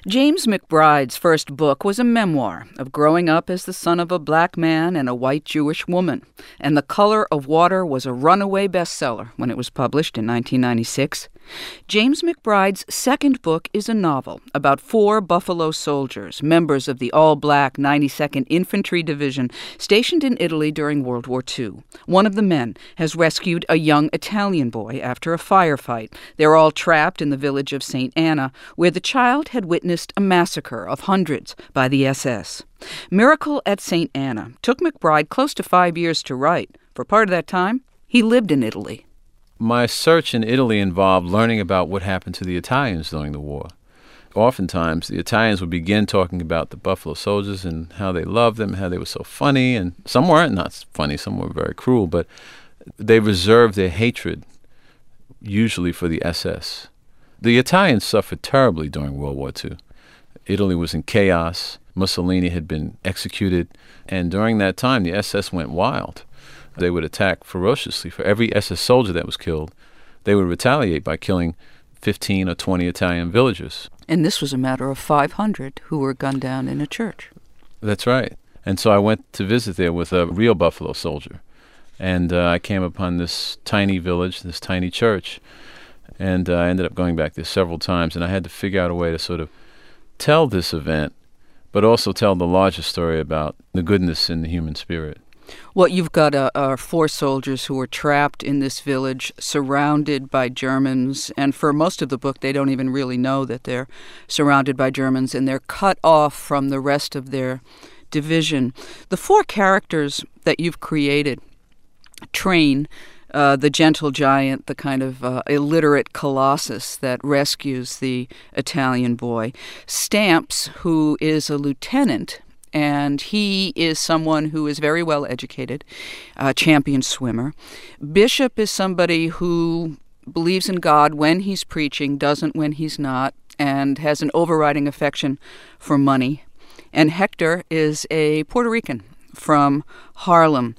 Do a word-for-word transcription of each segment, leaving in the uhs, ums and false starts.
James McBride's first book was a memoir of growing up as the son of a black man and a white Jewish woman, and The Color of Water was a runaway bestseller when it was published in nineteen ninety-six. James McBride's second book is a novel about four Buffalo soldiers, members of the all-black ninety-second Infantry Division stationed in Italy during World War Two. One of the men has rescued a young Italian boy after a firefight. They're all trapped in the village of Saint Anna, where the child had witnessed a massacre of hundreds by the S S. Miracle at Saint Anna took McBride close to five years to write. For part of that time, he lived in Italy. My search in Italy involved learning about what happened to the Italians during the war. Oftentimes, the Italians would begin talking about the Buffalo Soldiers and how they loved them, how they were so funny, and some weren't not funny, some were very cruel, but they reserved their hatred usually for the S S. The Italians suffered terribly during World War Two. Italy was in chaos. Mussolini had been executed, and during that time, the S S went wild. They would attack ferociously. For every S S soldier that was killed, they would retaliate by killing fifteen or twenty Italian villagers. And this was a matter of five hundred who were gunned down in a church. That's right. And so I went to visit there with a real Buffalo soldier. And uh, I came upon this tiny village, this tiny church. And uh, I ended up going back there several times. And I had to figure out a way to sort of tell this event, but also tell the larger story about the goodness in the human spirit. What you've got uh, are four soldiers who are trapped in this village, surrounded by Germans, and for most of the book, they don't even really know that they're surrounded by Germans, and they're cut off from the rest of their division. The four characters that you've created, Train, uh, the gentle giant, the kind of uh, illiterate colossus that rescues the Italian boy, Stamps, who is a lieutenant, and he is someone who is very well educated, a champion swimmer. Bishop is somebody who believes in God when he's preaching, doesn't when he's not, and has an overriding affection for money. And Hector is a Puerto Rican from Harlem.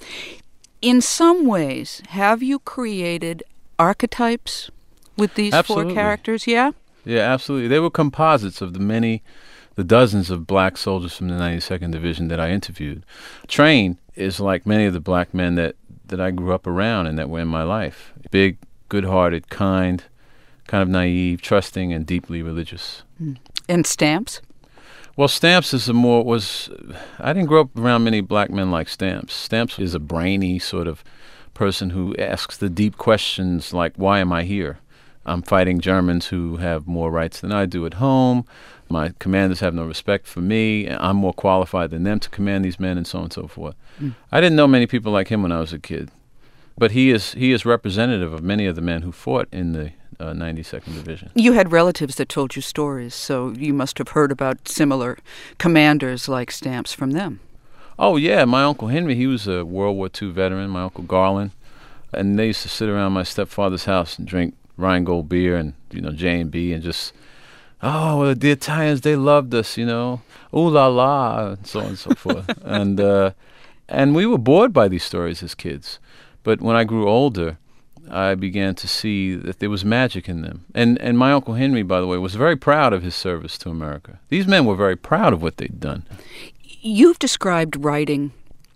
In some ways, have you created archetypes with these Absolutely. four characters? Yeah? Yeah, absolutely. They were composites of the many the dozens of black soldiers from the ninety-second Division that I interviewed. Train is like many of the black men that, that I grew up around and that were in my life. Big, good-hearted, kind, kind of naive, trusting, and deeply religious. Mm. And Stamps? Well, Stamps is a more, was, I didn't grow up around many black men like Stamps. Stamps is a brainy sort of person who asks the deep questions like, why am I here? I'm fighting Germans who have more rights than I do at home. My commanders have no respect for me. I'm more qualified than them to command these men, and so on and so forth. Mm. I didn't know many people like him when I was a kid, but he is he is representative of many of the men who fought in the uh, ninety-second Division. You had relatives that told you stories, so you must have heard about similar commanders like Stamps from them. Oh, yeah. My Uncle Henry, he was a World War Two veteran, my Uncle Garland, and they used to sit around my stepfather's house and drink Rheingold beer and, you know, J and B and just, oh, well, the Italians, they loved us, you know, ooh la la, and so on and so forth. And uh, and we were bored by these stories as kids. But when I grew older, I began to see that there was magic in them. And and my Uncle Henry, by the way, was very proud of his service to America. These men were very proud of what they'd done. You've described writing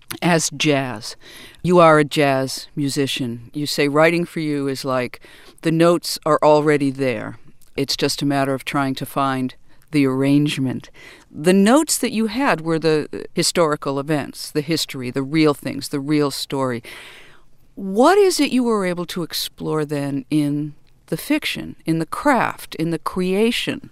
as jazz. You are a jazz musician. You say writing for you is like the notes are already there. It's just a matter of trying to find the arrangement. The notes that you had were the historical events, the history, the real things, the real story. What is it you were able to explore then in the fiction, in the craft, in the creation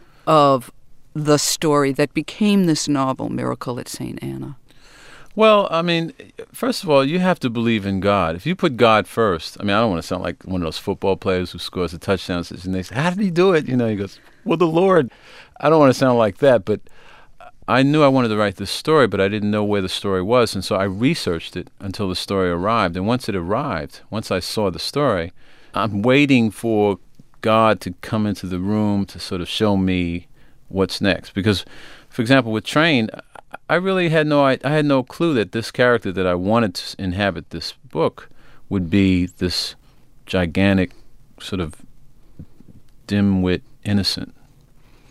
of the story that became this novel, Miracle at Saint Anna? Well, I mean, first of all, you have to believe in God. If you put God first, I mean, I don't want to sound like one of those football players who scores a touchdown and they say, how did he do it? You know, he goes, well, the Lord. I don't want to sound like that, but I knew I wanted to write this story, but I didn't know where the story was, and so I researched it until the story arrived. And once it arrived, once I saw the story, I'm waiting for God to come into the room to sort of show me what's next. Because, for example, with Train, I really had no I, I had no clue that this character that I wanted to inhabit this book would be this gigantic sort of dim-wit innocent.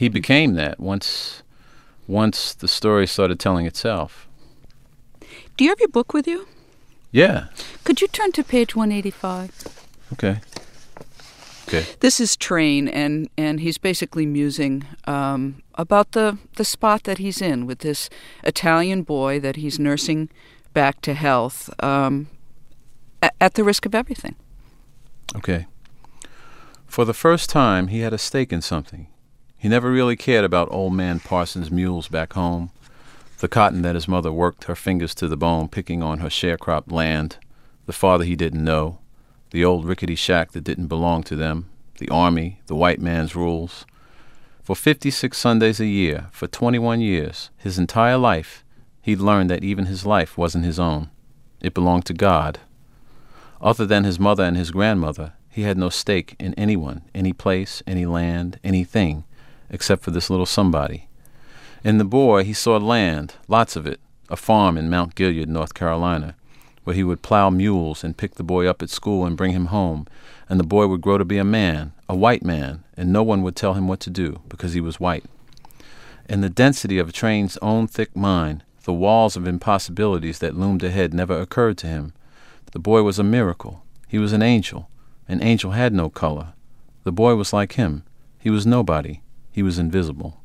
he became that once once the story started telling itself. Do you have your book with you? Yeah. Could you turn to page one eighty-five? Okay. Okay. This is Train, and, and he's basically musing um, about the, the spot that he's in with this Italian boy that he's nursing back to health um, at, at the risk of everything. Okay. For the first time, he had a stake in something. He never really cared about old man Parsons' mules back home, the cotton that his mother worked her fingers to the bone picking on her sharecropped land, the father he didn't know, the old rickety shack that didn't belong to them, the army, the white man's rules. For fifty-six Sundays a year, for twenty-one years, his entire life, he'd learned that even his life wasn't his own. It belonged to God. Other than his mother and his grandmother, he had no stake in anyone, any place, any land, anything, except for this little somebody. In the boy, he saw land, lots of it, a farm in Mount Gilead, North Carolina, where he would plow mules and pick the boy up at school and bring him home, and the boy would grow to be a man, a white man, and no one would tell him what to do because he was white. In the density of Train's own thick mind, the walls of impossibilities that loomed ahead never occurred to him. The boy was a miracle. He was an angel. An angel had no color. The boy was like him. He was nobody. He was invisible.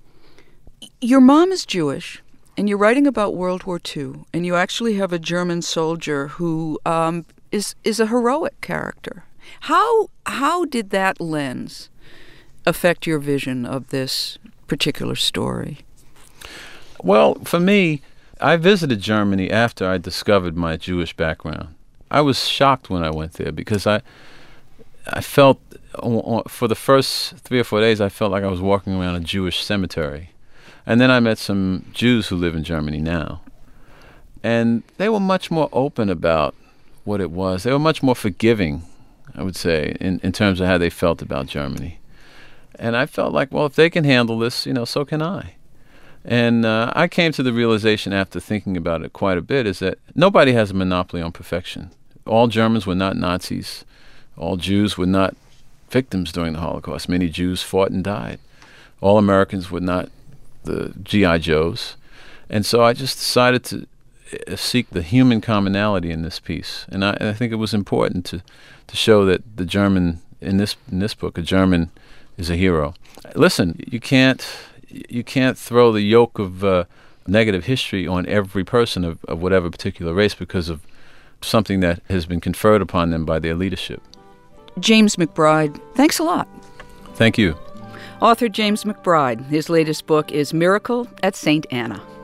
Your mom is Jewish, and you're writing about World War Two, and you actually have a German soldier who um, is is a heroic character. How how did that lens affect your vision of this particular story? Well, for me, I visited Germany after I discovered my Jewish background. I was shocked when I went there because I I felt, for the first three or four days, I felt like I was walking around a Jewish cemetery. And then I met some Jews who live in Germany now. And they were much more open about what it was. They were much more forgiving, I would say, in, in terms of how they felt about Germany. And I felt like, well, if they can handle this, you know, so can I. And uh, I came to the realization after thinking about it quite a bit is that nobody has a monopoly on perfection. All Germans were not Nazis. All Jews were not victims during the Holocaust. Many Jews fought and died. All Americans were not the G I Joes. And so I just decided to seek the human commonality in this piece. And I, and I think it was important to, to show that the German, in this in this book, a German is a hero. Listen, you can't you can't throw the yoke of uh, negative history on every person of, of whatever particular race because of something that has been conferred upon them by their leadership. James McBride, thanks a lot. Thank you. Author James McBride. His latest book is Miracle at Saint Anna.